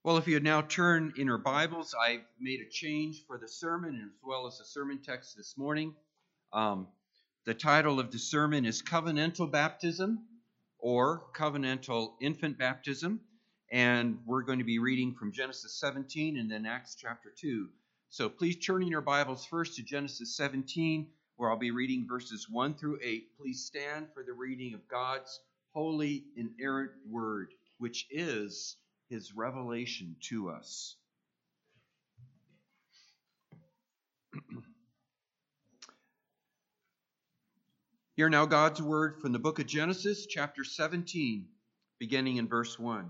Well, if you now turn in your Bibles, I've made a change for the sermon as well as the sermon text this morning. The title of the sermon is Covenantal Baptism or Covenantal Infant Baptism. And we're going to be reading from Genesis 17 and then Acts chapter 2. So please turn in your Bibles first to Genesis 17, where I'll be reading verses 1 through 8. Please stand for the reading of God's holy, inerrant word, which is His revelation to us. Hear now God's word from the book of Genesis, chapter 17, beginning in verse 1.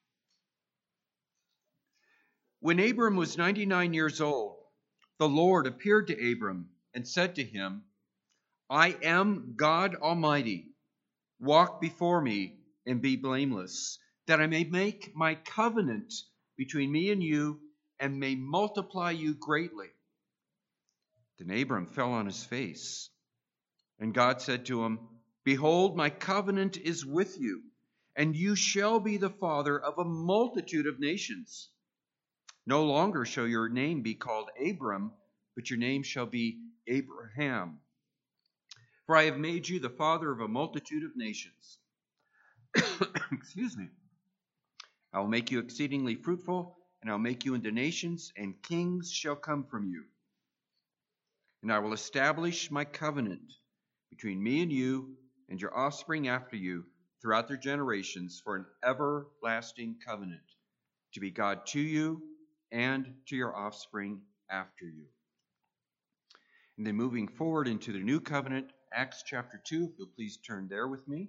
When Abram was 99 years old, the Lord appeared to Abram and said to him, I am God Almighty. Walk before me and be blameless, that I may make my covenant between me and you and may multiply you greatly. Then Abram fell on his face. And God said to him, Behold, my covenant is with you, and you shall be the father of a multitude of nations. No longer shall your name be called Abram, but your name shall be Abraham. For I have made you the father of a multitude of nations. Excuse me. I will make you exceedingly fruitful, and I will make you into nations, and kings shall come from you. And I will establish my covenant between me and you and your offspring after you throughout their generations for an everlasting covenant, to be God to you and to your offspring after you. And then moving forward into the new covenant, Acts chapter 2, if you'll please turn there with me.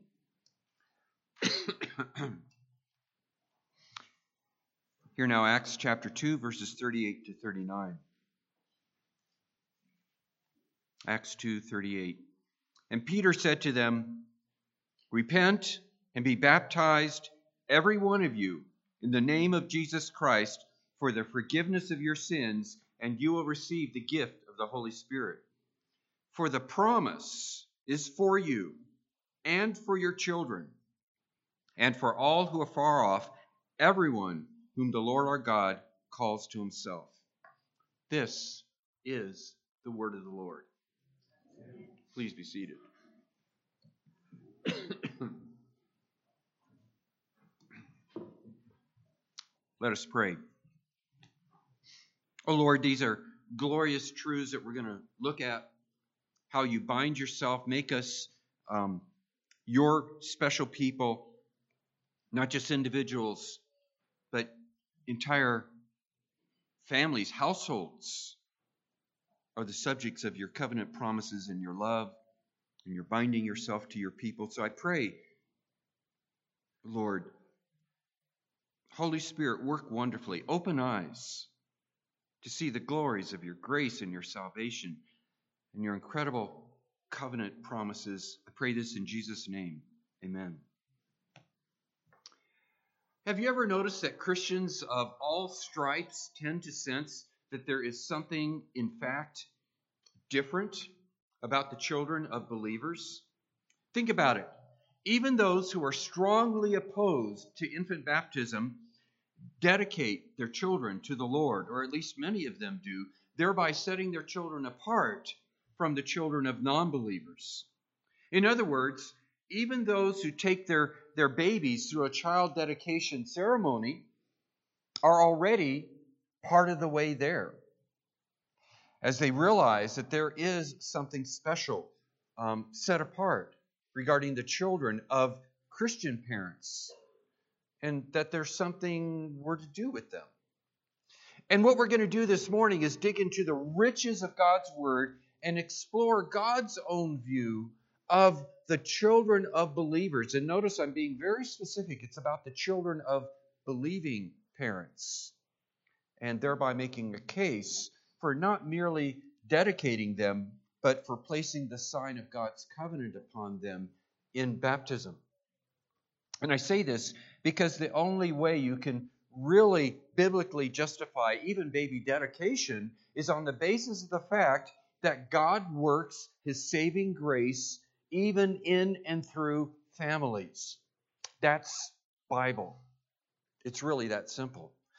Here now, Acts chapter 2, verses 38 to 39. Acts 2:38. And Peter said to them, Repent and be baptized, every one of you, in the name of Jesus Christ, for the forgiveness of your sins, and you will receive the gift of the Holy Spirit. For the promise is for you, and for your children, and for all who are far off, everyone whom the Lord our God calls to himself. This is the word of the Lord. Please be seated. Let us pray. Oh Lord, these are glorious truths that we're going to look at. How you bind yourself, make us your special people, not just individuals, but entire families, households are the subjects of your covenant promises and your love, and you're binding yourself to your people. So I pray, Lord, Holy Spirit, work wonderfully. Open eyes to see the glories of your grace and your salvation and your incredible covenant promises. I pray this in Jesus' name. Amen. Have you ever noticed that Christians of all stripes tend to sense that there is something, in fact, different about the children of believers? Think about it. Even those who are strongly opposed to infant baptism dedicate their children to the Lord, or at least many of them do, thereby setting their children apart from the children of non-believers. In other words, even those who take their babies through a child dedication ceremony are already part of the way there, as they realize that there is something special set apart regarding the children of Christian parents, and that there's something we're to do with them. And what we're going to do this morning is dig into the riches of God's Word and explore God's own view of the children of believers. And notice I'm being very specific. It's about the children of believing parents, and thereby making a case for not merely dedicating them, but for placing the sign of God's covenant upon them in baptism. And I say this because the only way you can really biblically justify even baby dedication is on the basis of the fact that God works His saving grace even in and through families. That's Bible. It's really that simple.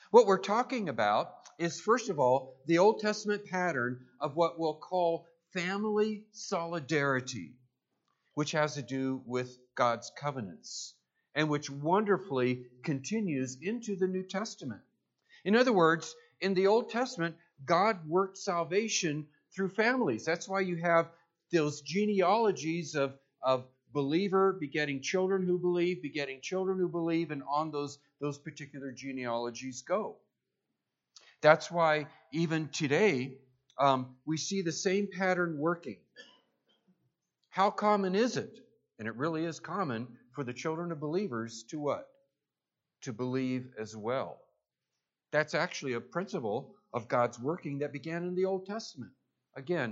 What we're talking about is, first of all, the Old Testament pattern of what we'll call family solidarity, which has to do with God's covenants, and which wonderfully continues into the New Testament. In other words, in the Old Testament, God worked salvation through families. That's why you have those genealogies of believer begetting children who believe, and on those particular genealogies go. That's why even today we see the same pattern working. How common is it? And it really is common for the children of believers to what? To believe as well. That's actually a principle of God's working that began in the Old Testament. Again,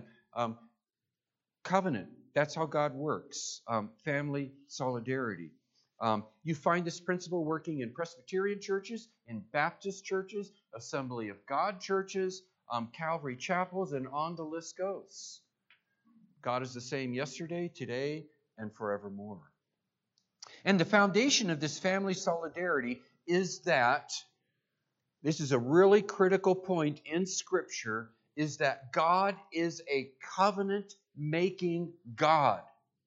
covenant. That's how God works. Family solidarity. You find this principle working in Presbyterian churches, in Baptist churches, Assembly of God churches, Calvary chapels, and on the list goes. God is the same yesterday, today, and forevermore. And the foundation of this family solidarity is that, this is a really critical point in Scripture, is that God is a covenant-making God.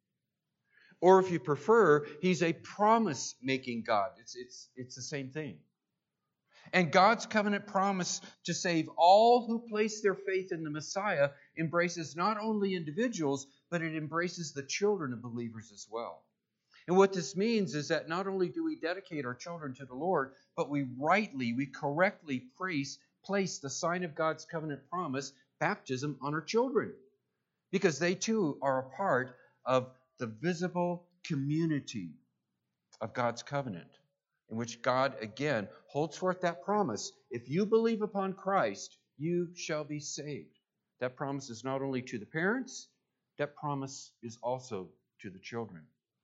Or if you prefer, He's a promise-making God. It's the same thing. And God's covenant promise to save all who place their faith in the Messiah embraces not only individuals, but it embraces the children of believers as well. And what this means is that not only do we dedicate our children to the Lord, but we correctly place the sign of God's covenant promise, baptism, on our children. Because they too are a part of the visible community of God's covenant, in which God, again, holds forth that promise. If you believe upon Christ, you shall be saved. That promise is not only to the parents, that promise is also to the children.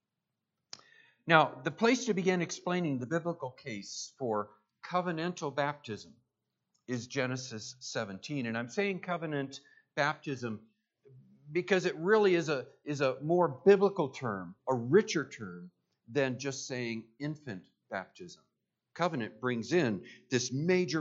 Now, the place to begin explaining the biblical case for covenantal baptism is Genesis 17. And I'm saying covenant baptism because it really is a more biblical term, a richer term, than just saying infant baptism. Covenant brings in this major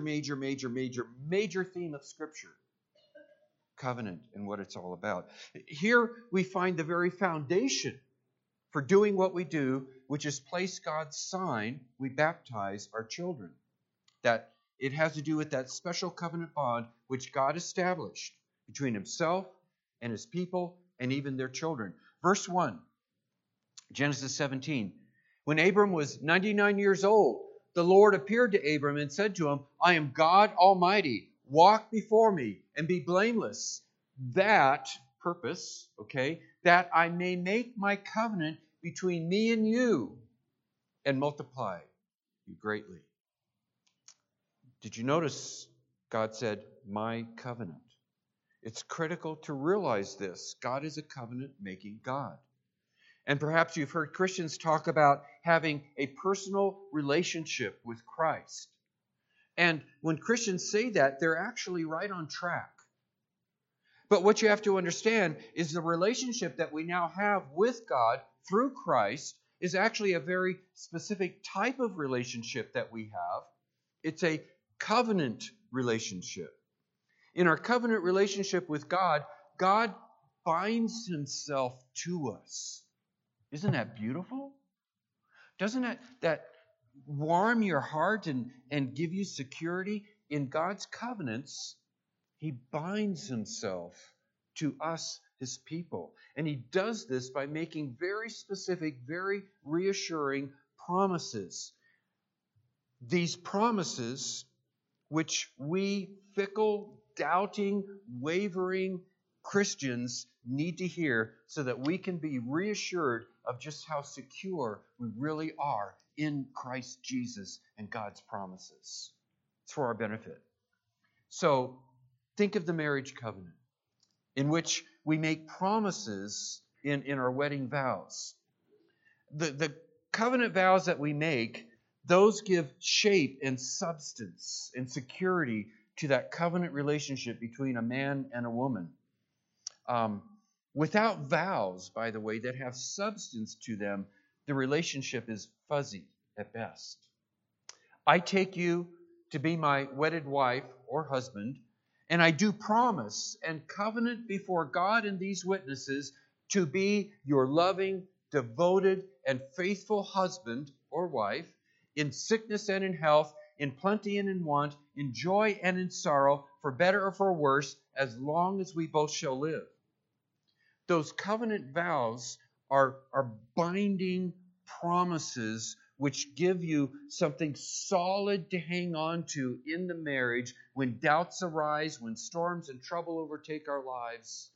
theme of Scripture. Covenant and what it's all about. Here we find the very foundation for doing what we do, which is place God's sign, we baptize our children. That it has to do with that special covenant bond which God established between Himself and His people and even their children. Verse 1, Genesis 17. When Abram was 99 years old, the Lord appeared to Abram and said to him, I am God Almighty. Walk before me and be blameless. That purpose, that I may make my covenant between me and you and multiply you greatly. Did you notice God said, my covenant? It's critical to realize this. God is a covenant-making God. And perhaps you've heard Christians talk about having a personal relationship with Christ. And when Christians say that, they're actually right on track. But what you have to understand is the relationship that we now have with God through Christ is actually a very specific type of relationship that we have. It's a covenant relationship. In our covenant relationship with God, God binds Himself to us. Isn't that beautiful? Doesn't that warm your heart and give you security? In God's covenants, He binds Himself to us, His people. And He does this by making very specific, very reassuring promises. These promises, which we fickle, doubting, wavering Christians need to hear so that we can be reassured of just how secure we really are in Christ Jesus and God's promises. It's for our benefit. So, think of the marriage covenant, in which we make promises in our wedding vows. The covenant vows that we make, those give shape and substance and security to that covenant relationship between a man and a woman. Without vows, by the way, that have substance to them, the relationship is fuzzy at best. I take you to be my wedded wife or husband, and I do promise and covenant before God and these witnesses to be your loving, devoted, and faithful husband or wife, in sickness and in health, in plenty and in want, in joy and in sorrow, for better or for worse, as long as we both shall live. Those covenant vows are binding promises which give you something solid to hang on to in the marriage when doubts arise, when storms and trouble overtake our lives,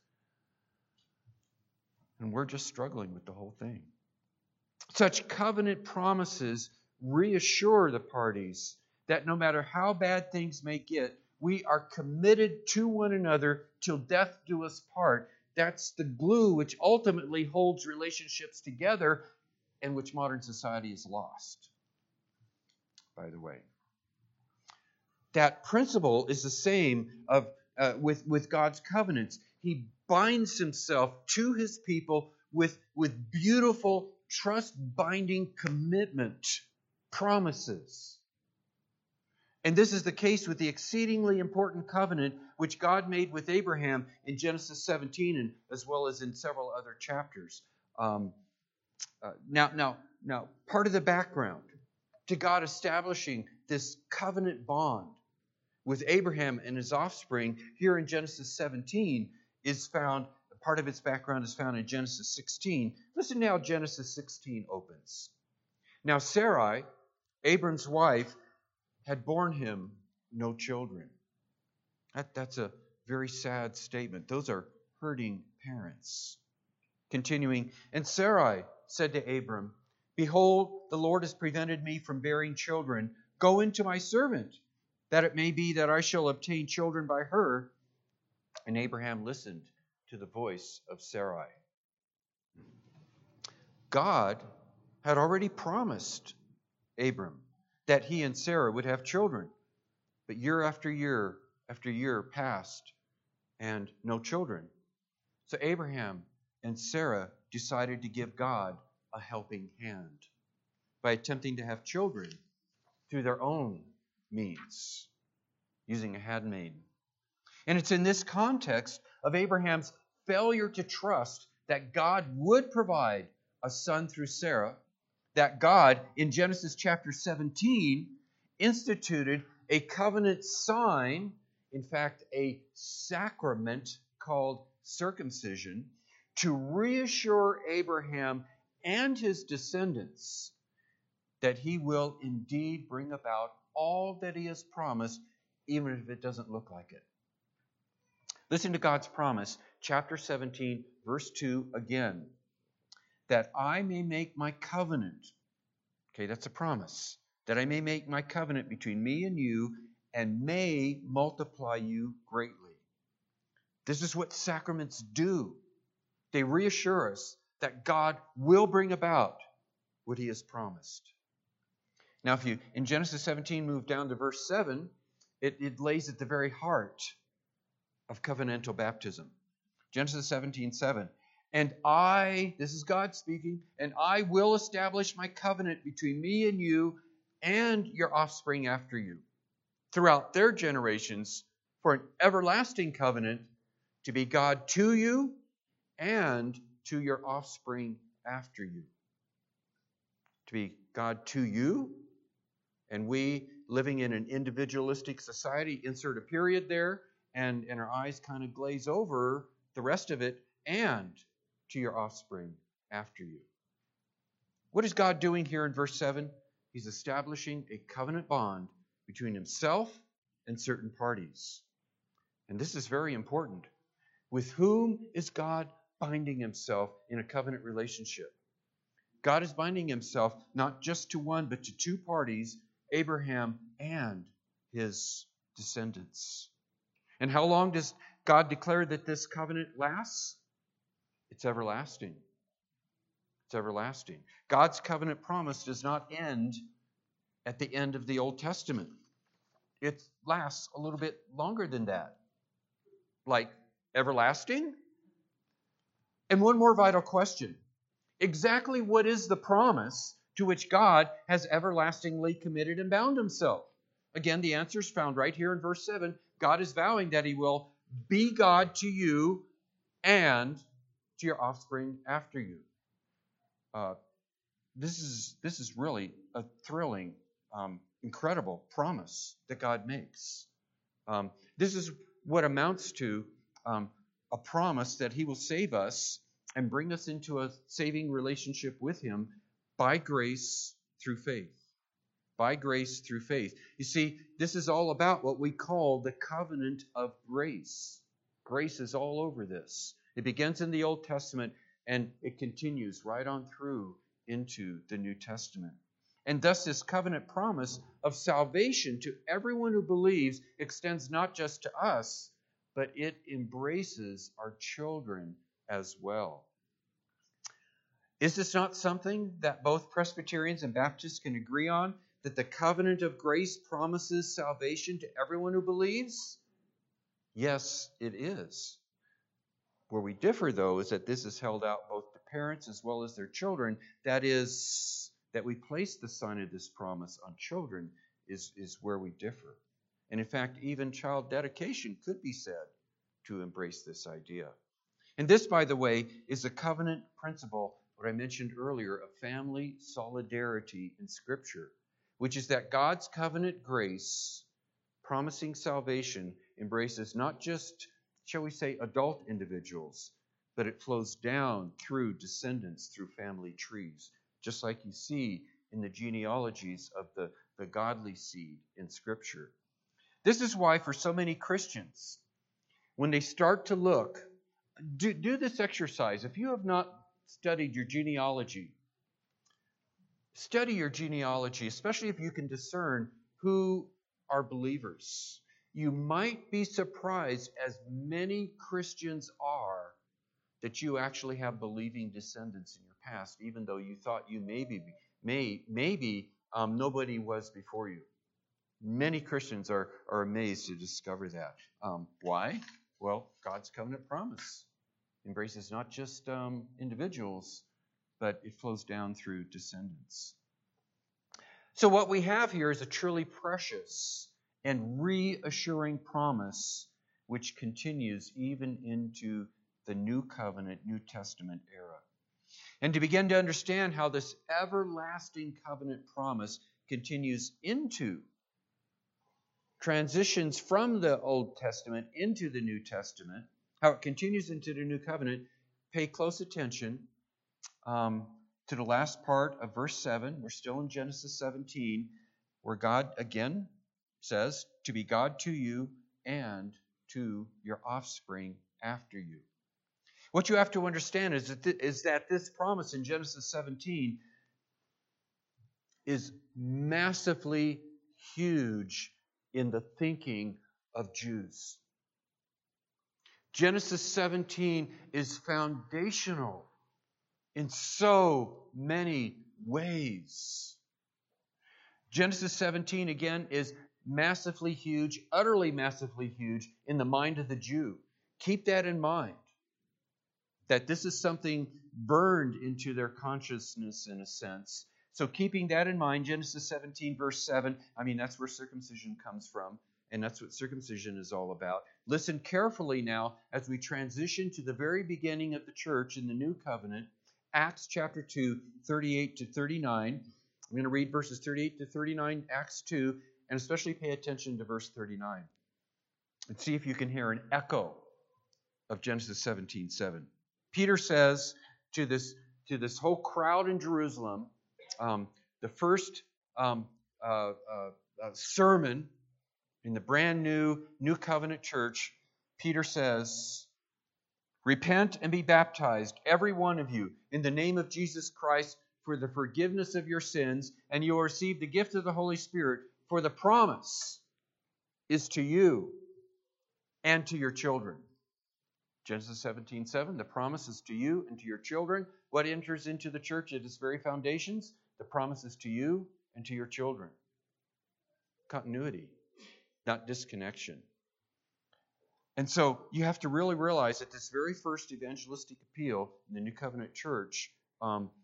and we're just struggling with the whole thing. Such covenant promises reassure the parties that no matter how bad things may get, we are committed to one another till death do us part. That's the glue which ultimately holds relationships together and which modern society has lost, by the way. That principle is the same with God's covenants. He binds himself to his people with beautiful, trust-binding commitment promises. And this is the case with the exceedingly important covenant which God made with Abraham in Genesis 17 and as well as in several other chapters. Now, part of the background to God establishing this covenant bond with Abraham and his offspring here in Genesis 17 is found, part of its background is found in Genesis 16. Listen now, Genesis 16 opens. Now Sarai, Abram's wife, had borne him no children. That's a very sad statement. Those are hurting parents. Continuing, and Sarai said to Abram, "Behold, the Lord has prevented me from bearing children. Go into my servant, that it may be that I shall obtain children by her." And Abraham listened to the voice of Sarai. God had already promised Abram that he and Sarah would have children. But year after year after year passed and no children. So Abraham and Sarah decided to give God a helping hand by attempting to have children through their own means, using a handmaid. And it's in this context of Abraham's failure to trust that God would provide a son through Sarah, that God, in Genesis chapter 17, instituted a covenant sign, in fact, a sacrament called circumcision, to reassure Abraham and his descendants that he will indeed bring about all that he has promised, even if it doesn't look like it. Listen to God's promise, chapter 17, verse 2 again. That I may make my covenant. Okay, that's a promise. That I may make my covenant between me and you and may multiply you greatly. This is what sacraments do. They reassure us that God will bring about what he has promised. Now, if you, in Genesis 17, move down to verse 7, it lays at the very heart of covenantal baptism. Genesis 17:7. And I, this is God speaking, and I will establish my covenant between me and you and your offspring after you, throughout their generations, for an everlasting covenant to be God to you and to your offspring after you. To be God to you, and we, living in an individualistic society, insert a period there, and our eyes kind of glaze over the rest of it, and to your offspring after you. What is God doing here in verse 7? He's establishing a covenant bond between himself and certain parties. And this is very important. With whom is God binding himself in a covenant relationship? God is binding himself not just to one, but to two parties, Abraham and his descendants. And how long does God declare that this covenant lasts? It's everlasting. It's everlasting. God's covenant promise does not end at the end of the Old Testament. It lasts a little bit longer than that. Like everlasting? And one more vital question. Exactly what is the promise to which God has everlastingly committed and bound himself? Again, the answer is found right here in verse 7. God is vowing that he will be God to you and to your offspring after you. This is really a thrilling, incredible promise that God makes. This is what amounts to a promise that he will save us and bring us into a saving relationship with him by grace through faith. By grace through faith. You see, this is all about what we call the covenant of grace. Grace is all over this. It begins in the Old Testament and it continues right on through into the New Testament. And thus this covenant promise of salvation to everyone who believes extends not just to us, but it embraces our children as well. Is this not something that both Presbyterians and Baptists can agree on? That the covenant of grace promises salvation to everyone who believes? Yes, it is. Where we differ, though, is that this is held out both to parents as well as their children. That is, that we place the sign of this promise on children is where we differ. And in fact, even child dedication could be said to embrace this idea. And this, by the way, is a covenant principle, what I mentioned earlier, of family solidarity in Scripture, which is that God's covenant grace, promising salvation, embraces not just, shall we say, adult individuals, but it flows down through descendants, through family trees, just like you see in the genealogies of the godly seed in Scripture. This is why for so many Christians, when they start to look, do this exercise. If you have not studied your genealogy, study your genealogy, especially if you can discern who are believers. You might be surprised, as many Christians are, that you actually have believing descendants in your past, even though you thought you maybe nobody was before you. Many Christians are amazed to discover that. Why? Well, God's covenant promise embraces not just individuals, but it flows down through descendants. So what we have here is a truly precious and reassuring promise which continues even into the New Covenant, New Testament era. And to begin to understand how this everlasting covenant promise continues into, transitions from the Old Testament into the New Testament, how it continues into the New Covenant, pay close attention to the last part of verse 7. We're still in Genesis 17, where God again says, to be God to you and to your offspring after you. What you have to understand is that this promise in Genesis 17 is massively huge in the thinking of Jews. Genesis 17 is foundational in so many ways. Genesis 17, again, is massively huge, utterly massively huge in the mind of the Jew. Keep that in mind, that this is something burned into their consciousness in a sense. So keeping that in mind, Genesis 17, verse 7, that's where circumcision comes from, and that's what circumcision is all about. Listen carefully now as we transition to the very beginning of the church in the New Covenant, Acts chapter 2, 38 to 39. I'm going to read verses 38 to 39, Acts 2, and especially pay attention to verse 39. And see if you can hear an echo of Genesis 17:7. Peter says to this whole crowd in Jerusalem, the first sermon in the brand new Covenant church, Peter says, repent and be baptized, every one of you, in the name of Jesus Christ for the forgiveness of your sins, and you will receive the gift of the Holy Spirit, for the promise is to you and to your children. Genesis 17:7, the promise is to you and to your children. What enters into the church at its very foundations? The promise is to you and to your children. Continuity, not disconnection. And so you have to really realize that this very first evangelistic appeal in the New Covenant church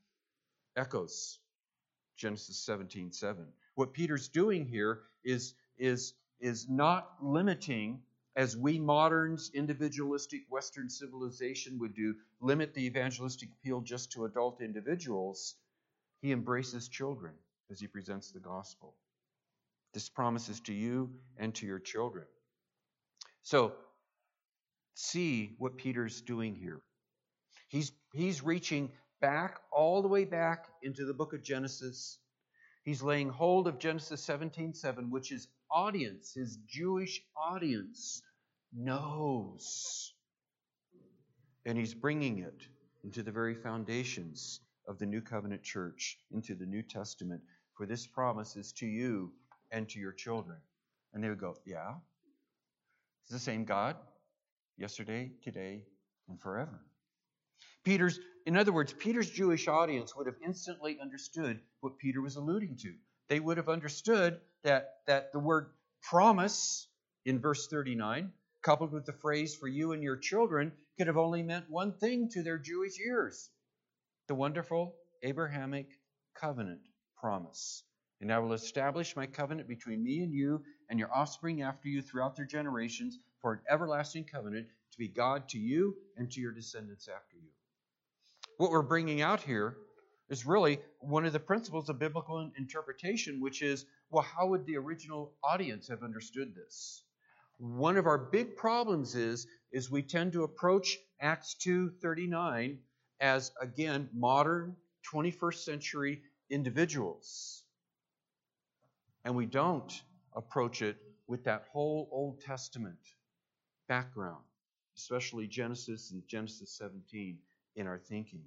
echoes Genesis 17:7. What Peter's doing here is is not limiting, as we moderns, individualistic Western civilization would do, limit the evangelistic appeal just to adult individuals. He embraces children as he presents the gospel. This promise is to you and to your children. So, see what Peter's doing here. He's reaching back, all the way back into the book of Genesis. He's laying hold of Genesis 17:7, which his audience, his Jewish audience, knows. And he's bringing it into the very foundations of the New Covenant Church, into the New Testament. For this promise is to you and to your children. And they would go, yeah? It's the same God, yesterday, today, and forever. In other words, Peter's Jewish audience would have instantly understood what Peter was alluding to. They would have understood that the word promise in verse 39, coupled with the phrase for you and your children, could have only meant one thing to their Jewish ears: the wonderful Abrahamic covenant promise. And I will establish my covenant between me and you and your offspring after you throughout their generations for an everlasting covenant to be God to you and to your descendants after you. What we're bringing out here is really one of the principles of biblical interpretation, which is, well, how would the original audience have understood this? One of our big problems is we tend to approach Acts 2:39 as, again, modern 21st century individuals. And we don't approach it with that whole Old Testament background, especially Genesis and Genesis 17 in our thinking.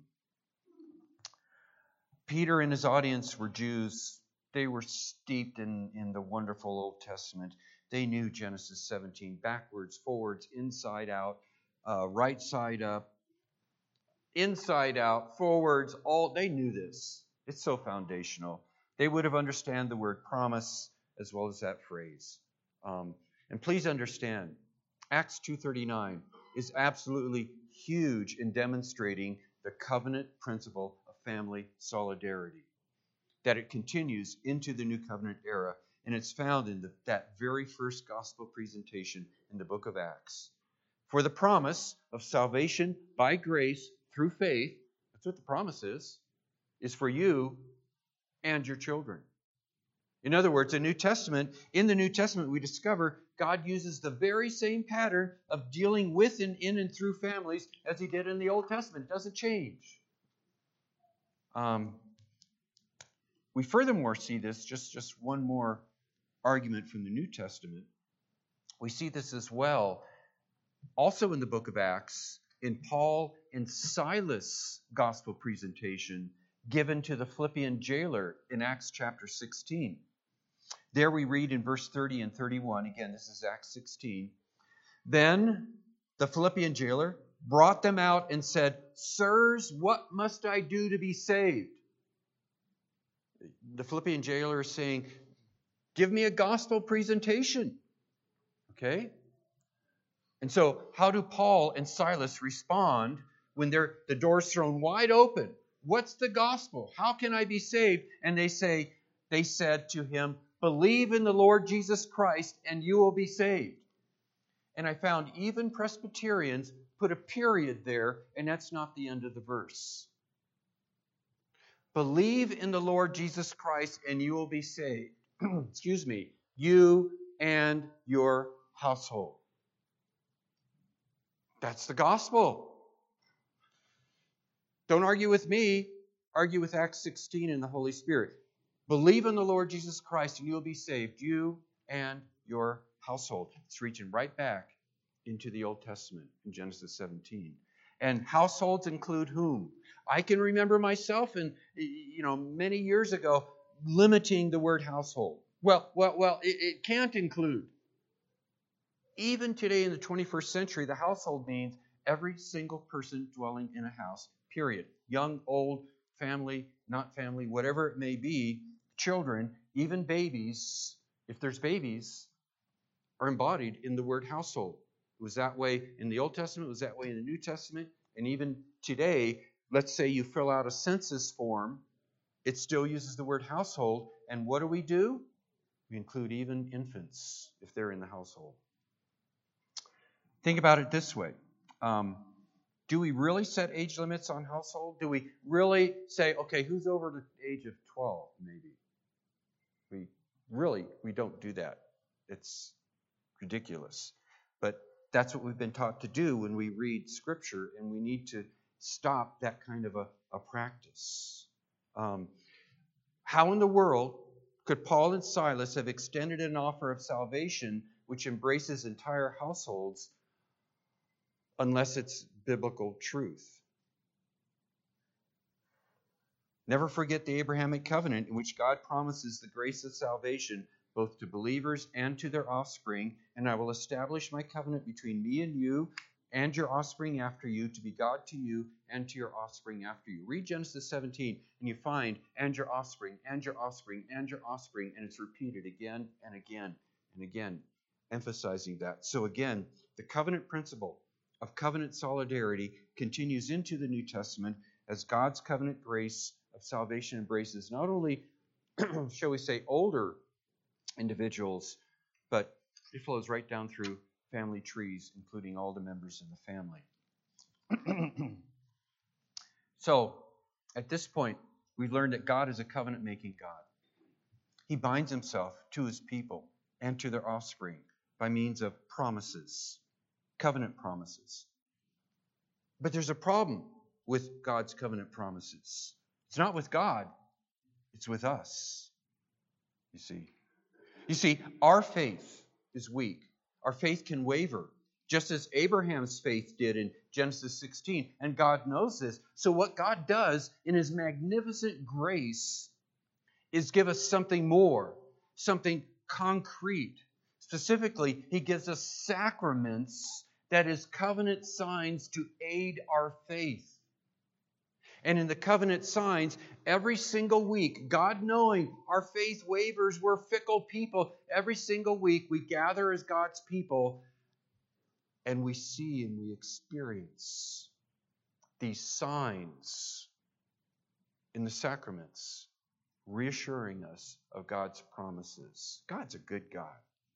Peter and his audience were Jews. They were steeped in the wonderful Old Testament. They knew Genesis 17 backwards, forwards, inside out, right side up, inside out, forwards, all. They knew this. It's so foundational. They would have understood the word promise as well as that phrase. And please understand, Acts 2:39 is absolutely huge in demonstrating the covenant principle of family solidarity, that it continues into the New Covenant era, and it's found in that very first gospel presentation in the book of Acts. For the promise of salvation by grace through faith, that's what the promise is for you and your children. In other words, in the New Testament, we discover God uses the very same pattern of dealing with and in and through families as he did in the Old Testament. It doesn't change. We furthermore see this, just one more argument from the New Testament. We see this as well, also in the book of Acts, in Paul and Silas' gospel presentation given to the Philippian jailer in Acts chapter 16. There we read in verse 30 and 31, again, this is Acts 16. Then the Philippian jailer brought them out and said, "Sirs, what must I do to be saved?" The Philippian jailer is saying, give me a gospel presentation. Okay? And so how do Paul and Silas respond when the door's thrown wide open? What's the gospel? How can I be saved? And they said to him, believe in the Lord Jesus Christ and you will be saved. And I found even Presbyterians put a period there, and that's not the end of the verse. Believe in the Lord Jesus Christ and you will be saved. Excuse me. You and your household. That's the gospel. Don't argue with me. Argue with Acts 16 and the Holy Spirit. Believe in the Lord Jesus Christ and you will be saved. You and your household. It's reaching right back into the Old Testament in Genesis 17. And households include whom? I can remember myself, and many years ago, limiting the word household. Well, it can't include. Even today in the 21st century, the household means every single person dwelling in a house, period. Young, old, family, not family, whatever it may be, children, even babies, if there's babies, are embodied in the word household. It was that way in the Old Testament, it was that way in the New Testament, and even today, let's say you fill out a census form, it still uses the word household, and what do? We include even infants if they're in the household. Think about it this way. Do we really set age limits on household? Do we really say, okay, who's over the age of 12, maybe? We don't do that. It's ridiculous. But that's what we've been taught to do when we read Scripture, and we need to stop that kind of a practice. How in the world could Paul and Silas have extended an offer of salvation which embraces entire households unless it's biblical truth? Never forget the Abrahamic covenant in which God promises the grace of salvation both to believers and to their offspring, and I will establish my covenant between me and you and your offspring after you to be God to you and to your offspring after you. Read Genesis 17 and you find, and your offspring, and your offspring, and your offspring, and it's repeated again and again and again, emphasizing that. So again, the covenant principle of covenant solidarity continues into the New Testament as God's covenant grace of salvation embraces not only, shall we say, older individuals, but it flows right down through family trees, including all the members in the family. So, at this point, we've learned that God is a covenant-making God. He binds himself to his people and to their offspring by means of promises, covenant promises. But there's a problem with God's covenant promises. It's not with God, it's with us, you see. You see, our faith is weak. Our faith can waver, just as Abraham's faith did in Genesis 16, and God knows this. So what God does in his magnificent grace is give us something more, something concrete. Specifically, he gives us sacraments that is covenant signs to aid our faith. And in the covenant signs, every single week, God knowing our faith wavers, we're fickle people, every single week we gather as God's people and we see and we experience these signs in the sacraments, reassuring us of God's promises. God's a good God.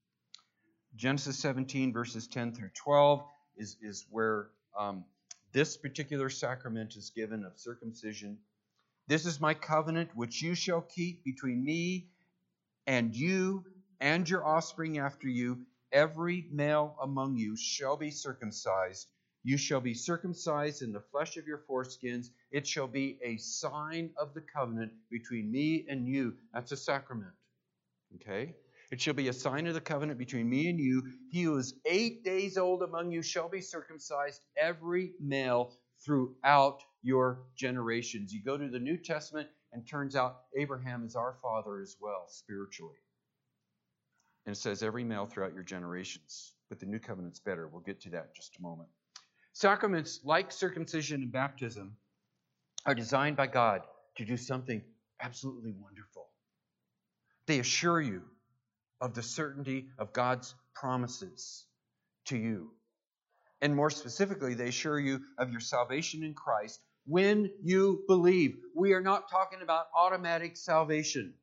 Genesis 17, verses 10 through 12 is where this particular sacrament is given of circumcision. This is my covenant which you shall keep between me and you and your offspring after you. Every male among you shall be circumcised. You shall be circumcised in the flesh of your foreskins. It shall be a sign of the covenant between me and you. That's a sacrament. Okay? It shall be a sign of the covenant between me and you. He who is 8 days old among you shall be circumcised, every male throughout your generations. You go to the New Testament, and turns out Abraham is our father as well, spiritually. And it says every male throughout your generations. But the New Covenant's better. We'll get to that in just a moment. Sacraments like circumcision and baptism are designed by God to do something absolutely wonderful. They assure you of the certainty of God's promises to you. And more specifically, they assure you of your salvation in Christ when you believe. We are not talking about automatic salvation.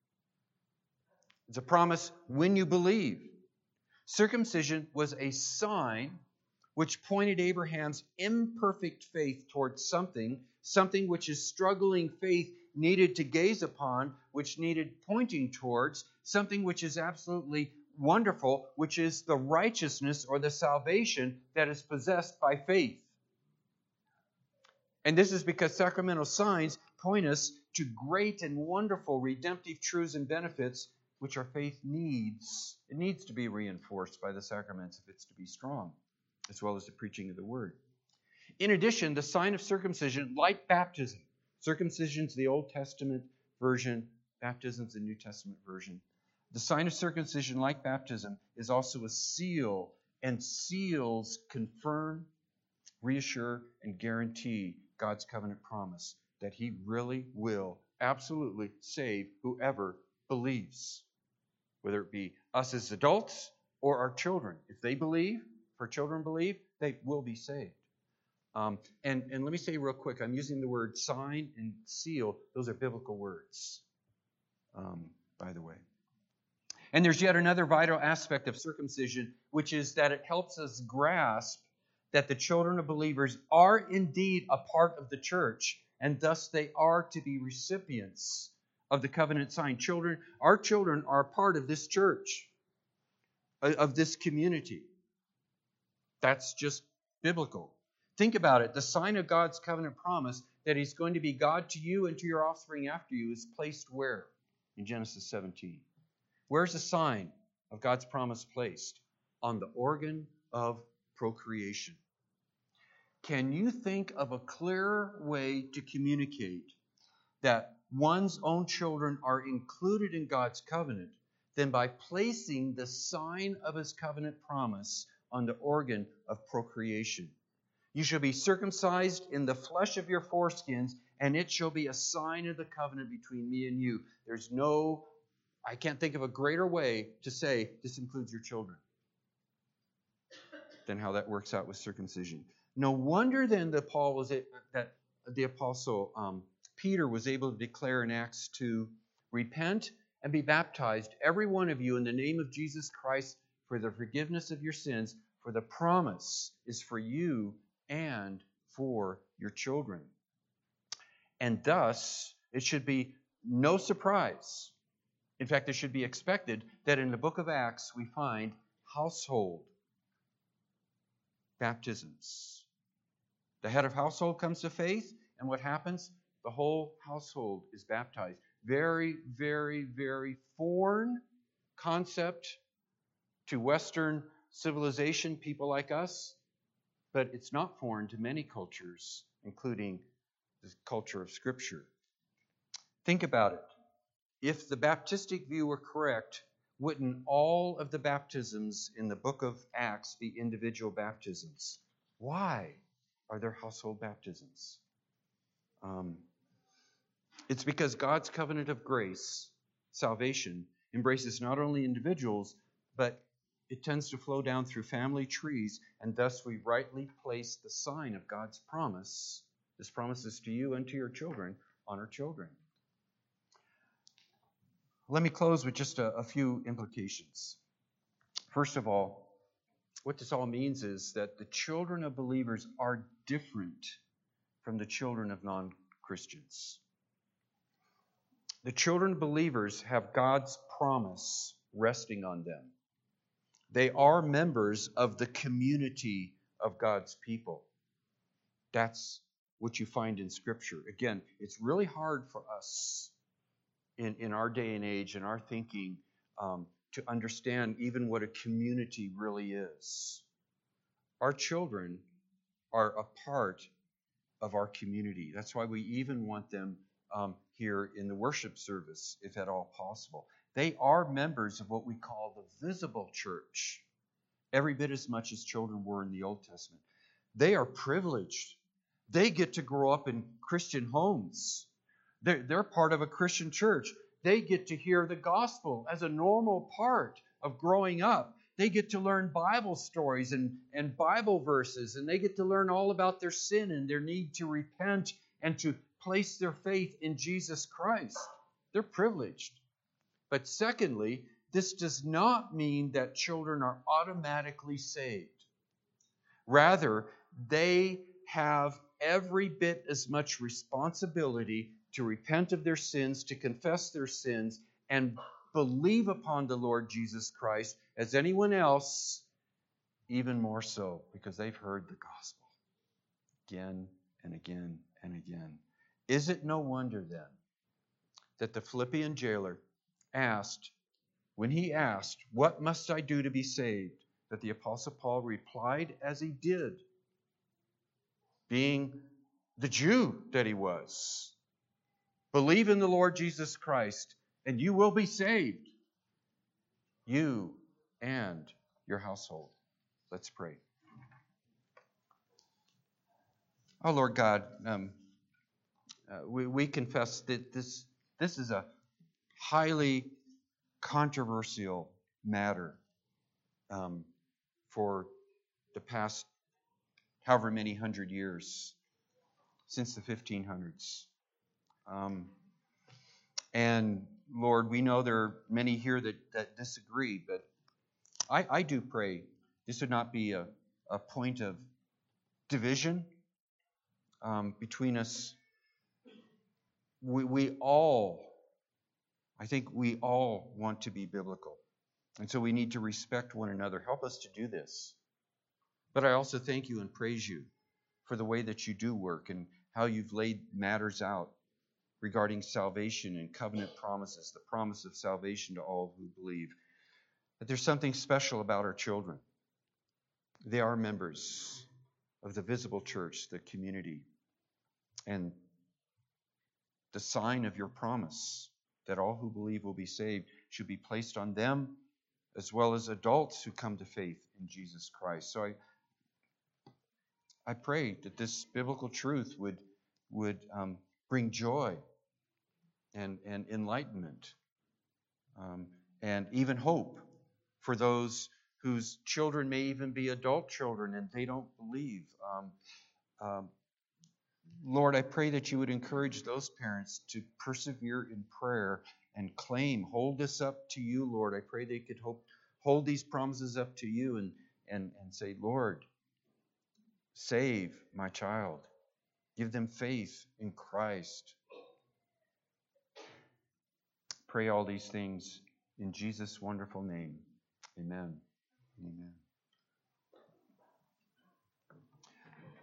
It's a promise when you believe. Circumcision was a sign which pointed Abraham's imperfect faith towards something which his struggling faith needed to gaze upon, which needed pointing towards, something which is absolutely wonderful, which is the righteousness or the salvation that is possessed by faith. And this is because sacramental signs point us to great and wonderful redemptive truths and benefits which our faith needs. It needs to be reinforced by the sacraments if it's to be strong, as well as the preaching of the word. In addition, the sign of circumcision, like baptism, circumcision's the Old Testament version, baptism's the New Testament version. The sign of circumcision, like baptism, is also a seal, and seals confirm, reassure, and guarantee God's covenant promise that he really will absolutely save whoever believes, whether it be us as adults or our children. If they believe, if our children believe, they will be saved. And let me say real quick, I'm using the word sign and seal. Those are biblical words, by the way. And there's yet another vital aspect of circumcision, which is that it helps us grasp that the children of believers are indeed a part of the church, and thus they are to be recipients of the covenant sign. Our children are a part of this church, of this community. That's just biblical. Think about it. The sign of God's covenant promise that He's going to be God to you and to your offspring after you is placed where? In Genesis 17. Where's the sign of God's promise placed? On the organ of procreation. Can you think of a clearer way to communicate that one's own children are included in God's covenant than by placing the sign of His covenant promise on the organ of procreation? You shall be circumcised in the flesh of your foreskins, and it shall be a sign of the covenant between me and you. I can't think of a greater way to say this includes your children than how that works out with circumcision. No wonder then that the apostle Peter was able to declare in Acts 2, repent and be baptized, every one of you, in the name of Jesus Christ for the forgiveness of your sins, for the promise is for you and for your children. And thus, it should be no surprise. In fact, it should be expected that in the book of Acts we find household baptisms. The head of household comes to faith, and what happens? The whole household is baptized. Very, very, very foreign concept to Western civilization, people like us, but it's not foreign to many cultures, including the culture of Scripture. Think about it. If the Baptistic view were correct, wouldn't all of the baptisms in the book of Acts be individual baptisms? Why are there household baptisms? It's because God's covenant of grace, salvation, embraces not only individuals, but it tends to flow down through family trees, and thus we rightly place the sign of God's promise. This promise is to you and to your children, on our children. Let me close with just a few implications. First of all, what this all means is that the children of believers are different from the children of non-Christians. The children of believers have God's promise resting on them. They are members of the community of God's people. That's what you find in Scripture. Again, it's really hard for us in our day and age, in our thinking, to understand even what a community really is. Our children are a part of our community. That's why we even want them here in the worship service, if at all possible. They are members of what we call the visible church, every bit as much as children were in the Old Testament. They are privileged. They get to grow up in Christian homes. They're part of a Christian church. They get to hear the gospel as a normal part of growing up. They get to learn Bible stories and Bible verses, and they get to learn all about their sin and their need to repent and to place their faith in Jesus Christ. They're privileged. But secondly, this does not mean that children are automatically saved. Rather, they have every bit as much responsibility to repent of their sins, to confess their sins, and believe upon the Lord Jesus Christ as anyone else, even more so, because they've heard the gospel again and again and again. Is it no wonder then that the Philippian jailer when he asked, "What must I do to be saved?" that the Apostle Paul replied as he did, being the Jew that he was. Believe in the Lord Jesus Christ, and you will be saved, you and your household. Let's pray. Oh, Lord God, we confess that this is a highly controversial matter for the past however many hundred years, since the 1500s. And Lord, we know there are many here that disagree, but I do pray this would not be a point of division between us. We all, I think we all want to be biblical. And so we need to respect one another. Help us to do this. But I also thank you and praise you for the way that you do work and how you've laid matters out regarding salvation and covenant promises, the promise of salvation to all who believe. But there's something special about our children. They are members of the visible church, the community, and the sign of your promise that all who believe will be saved should be placed on them, as well as adults who come to faith in Jesus Christ. So I pray that this biblical truth would bring joy and enlightenment and even hope for those whose children may even be adult children and they don't believe. Lord, I pray that you would encourage those parents to persevere in prayer and hold this up to you, Lord. I pray they could hold these promises up to you and say, Lord, save my child. Give them faith in Christ. Pray all these things in Jesus' wonderful name. Amen. Amen.